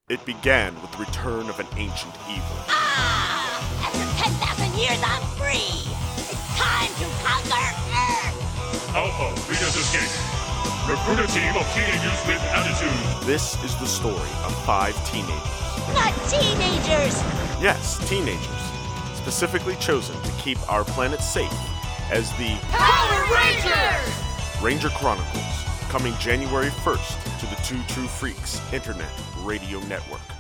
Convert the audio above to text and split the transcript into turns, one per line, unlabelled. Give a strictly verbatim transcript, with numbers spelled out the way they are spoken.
It began with the return of an ancient evil.
Ah! After ten thousand years, I'm free! It's time to conquer Earth!
Alpha, leaders escape. Recruit a team of teenagers with attitude.
This is the story of five teenagers.
Not teenagers!
Yes, teenagers. Specifically chosen to keep our planet safe as the
Power Rangers!
Ranger Chronicles, coming January first to the Two True Freaks Internet Radio Network.